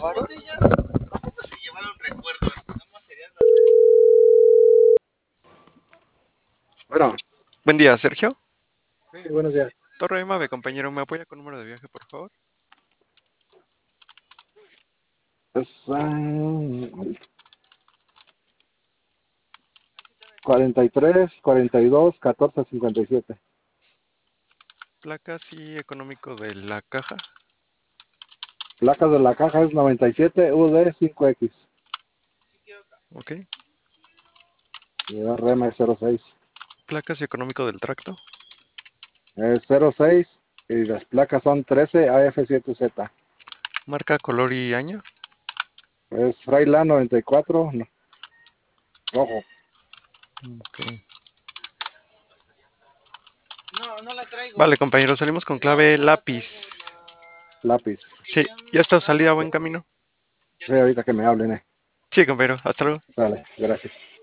Bueno, Buen día, Sergio. sí, buenos días. Torre Mave, compañero, ¿me apoya con número de viaje, por favor? Es 43, 42, 14, 57. Placas y económico de la caja. Placas de la caja es 97 UD 5X. Ok. Y RM 06. Placas y económico del tracto. Es 06 y las placas son 13 AF7Z. Marca, color y año. Es Freiland 94, no, rojo, Ok. Vale, compañero, salimos con clave lápiz. lápiz. Sí, ya está salida a buen camino. Sí, ahorita que me hablen, Sí, compañero, hasta luego. Sale, gracias.